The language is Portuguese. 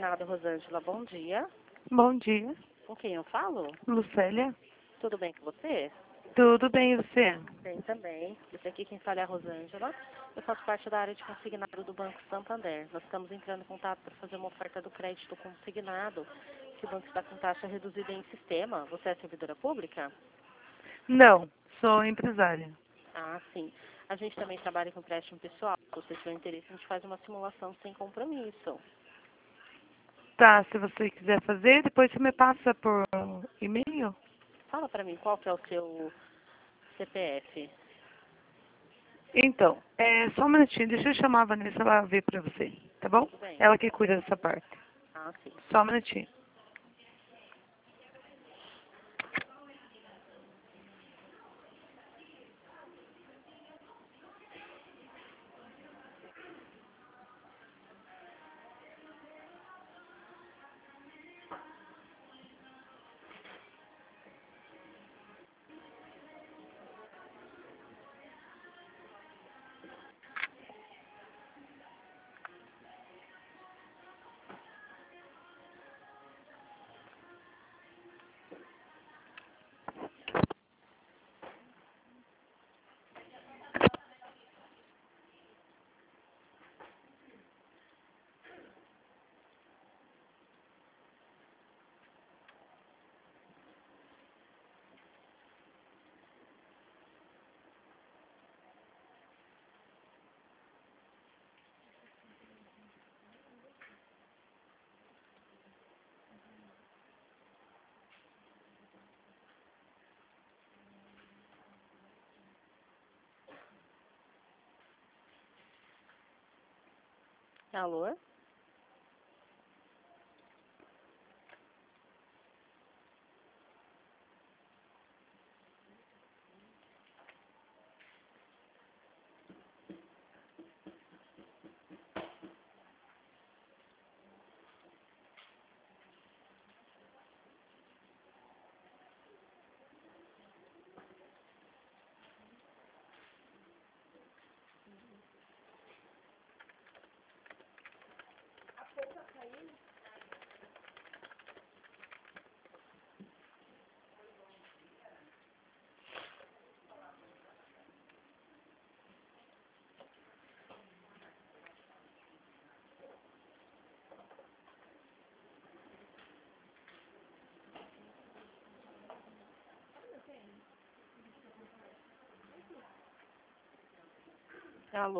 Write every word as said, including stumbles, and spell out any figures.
consignado, Rosângela. Bom dia. Bom dia, Com quem eu falo? Lucélia. Tudo bem com você? Tudo bem, e você? Bem também. Esse aqui quem fala é a Rosângela. Eu faço parte da área de consignado do Banco Santander. Nós estamos entrando em contato para fazer uma oferta do crédito consignado, que o banco está com taxa reduzida em sistema. Você é servidora pública? Não, sou empresária. Ah, sim. A gente também trabalha com empréstimo pessoal. Se você tiver interesse, a gente faz uma simulação sem compromisso. Tá, se você quiser fazer, depois você me passa por e-mail. Fala para mim qual que é o seu C P F. Então, é só um minutinho, deixa eu chamar a Vanessa, ela ver pra você, tá bom? Tudo bem? Ela que cuida dessa parte. Ah, sim. Só um minutinho. Alô? Alô?